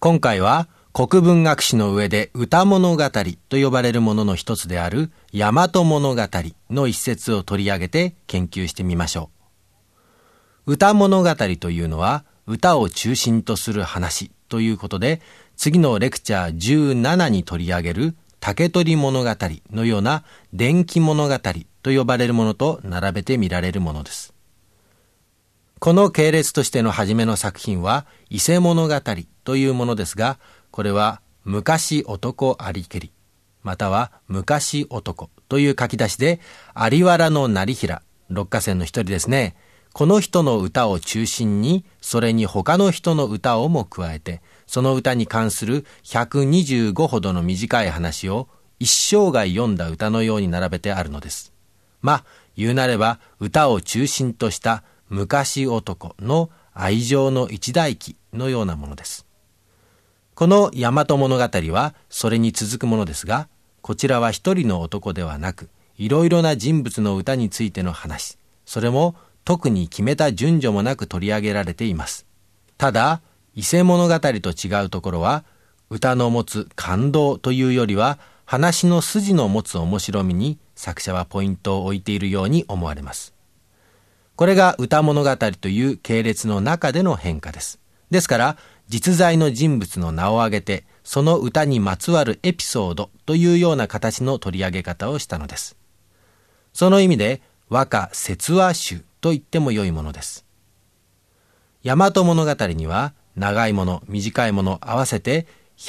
今回は国文学史の上で歌物語と呼ばれるものの一つである大和物語の一節を取り上げて研究してみましょう。歌物語というのは歌を中心とする話ということで、次のレクチャー17に取り上げる竹取物語のような伝記物語と呼ばれるものと並べて見られるものです。この系列としての初めの作品は伊勢物語というものですが、これは昔男ありけり、または昔男という書き出しで、有原の業平、六歌仙の一人ですね。この人の歌を中心に、それに他の人の歌をも加えて、その歌に関する125ほどの短い話を一生涯読んだ歌のように並べてあるのです。言うなれば歌を中心とした昔男の愛情の一代記のようなものです。この大和物語はそれに続くものですが、こちらは一人の男ではなく、いろいろな人物の歌についての話、それも特に決めた順序もなく取り上げられています。ただ、伊勢物語と違うところは、歌の持つ感動というよりは、話の筋の持つ面白みに作者はポイントを置いているように思われます。これが歌物語という系列の中での変化です。ですから、実在の人物の名を挙げて、その歌にまつわるエピソードというような形の取り上げ方をしたのです。その意味で、和歌説話集と言っても良いものです。大和物語には、長いもの、短いもの合わせて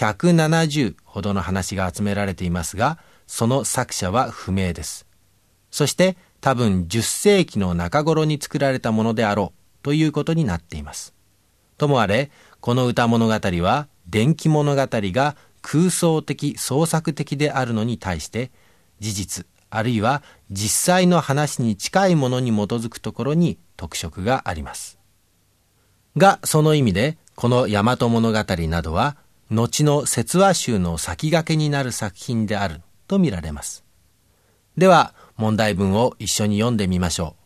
170ほどの話が集められていますが、その作者は不明です。そして多分10世紀の中頃に作られたものであろうということになっています。ともあれ、この歌物語は伝記物語が空想的創作的であるのに対して、事実あるいは実際の話に近いものに基づくところに特色があります。が、その意味でこの大和物語などは後の説話集の先駆けになる作品であると見られます。では問題文を一緒に読んでみましょう。